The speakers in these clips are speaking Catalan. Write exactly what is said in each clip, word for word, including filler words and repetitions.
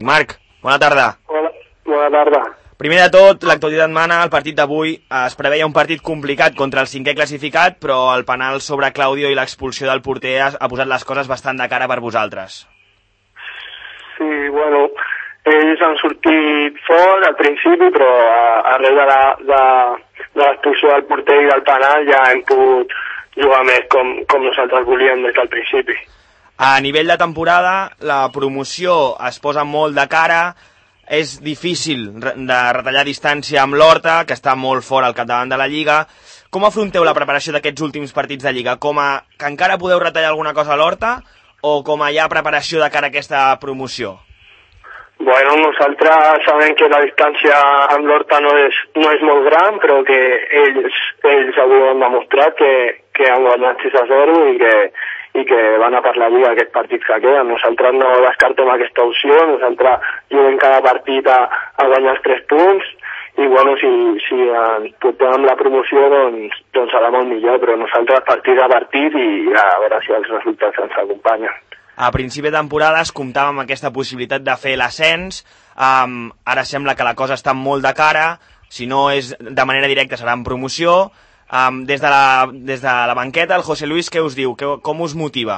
Marc, bona tarda. Hola, bona tarda. Primer de tot, l'actualitat mana, el partit d'avui es preveia un partit complicat contra el cinquè classificat, però el penal sobre Claudio i l'expulsió del porter ha posat les coses bastant de cara per vosaltres. Sí, bueno, ells han sortit fort al principi, però arrel de, la, de, de l'expulsió del porter i del penal ja hem pogut jugar més com, com nosaltres volíem des del principi. A nivell de temporada, la promoció es posa molt de cara. És difícil de retallar distància amb l'Horta, que està molt fora al capdavant de la Lliga. Com afronteu la preparació d'aquests últims partits de Lliga? Com a que encara podeu retallar alguna cosa a l'Horta o com a ja preparació de cara a aquesta promoció? Bueno, nosaltres sabem que la distància amb l'Horta no és, no és molt gran, però que ells, ells avui han demostrat que, que han guanyat sis a zero i que, i que van a per la Lliga aquests partits que queden. Nosaltres no descartem aquesta opció, nosaltres juguem cada partit a, a guanyar els tres punts i bueno, si, si ens portem amb la promoció doncs, doncs serà molt millor, però nosaltres partit a partit i a veure si els resultats ens acompanyen. A principi de temporada es comptava amb aquesta possibilitat de fer l'ascens, um, ara sembla que la cosa està molt de cara, si no és de manera directa serà en promoció. Um, des, de la, des de la banqueta, el José Luis, què us diu? Que, com us motiva?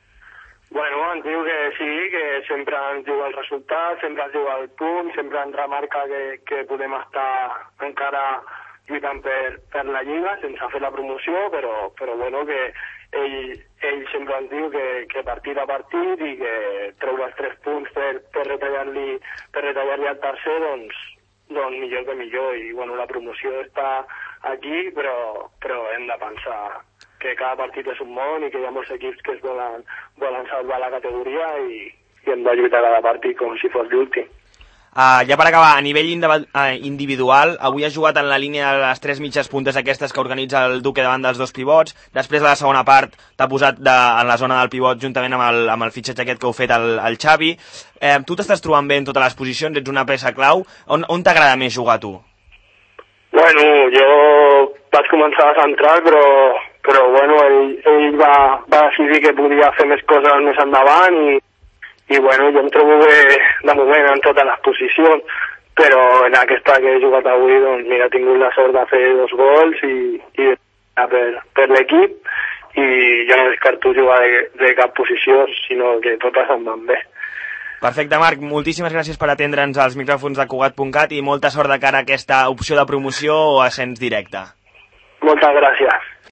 Bueno, ens diu que sí, que sempre ens diu el resultat, sempre ens diu el punt, sempre ens remarca que, que podem estar encara lluitant per, per la Lliga sense fer la promoció, però, però bueno, que ell, ell sempre ens diu que, que partit a partit i que treure els tres punts per, per retallar-li per retallar-li al tercer, doncs, doncs millor que millor. I bueno, la promoció està aquí, però, però hem de pensar que cada partit és un món i que hi ha molts equips que es volen, volen salvar la categoria i, i hem de lluitar cada partit com si fos l'últim. Uh, ja per acabar, a nivell individual, avui has jugat en la línia de les tres mitges puntes aquestes que organitza el Duque davant dels dos pivots. Després de la segona part t'ha posat de, en la zona del pivot juntament amb el, amb el fitxatge aquest que heu fet el, el Xavi. Eh, tu t'estàs trobant bé en totes les posicions, ets una peça clau. On, on t'agrada més jugar tu? Bueno, jo vaig començar a centrar, però, però bueno, ell, ell va, va decidir que podia fer més coses més endavant i, i bueno, jo em trobo bé de moment en totes les posicions, però en aquesta que he jugat avui, doncs mira, he tingut la sort de fer dos gols i, i per, per l'equip i jo no descarto jugar de, de cap posició, sinó que totes em van bé. Perfecte, Marc, moltíssimes gràcies per atendre'ns als micròfons de Cugat punt cat i molta sort de cara a aquesta opció de promoció o ascens directe. Moltes gràcies.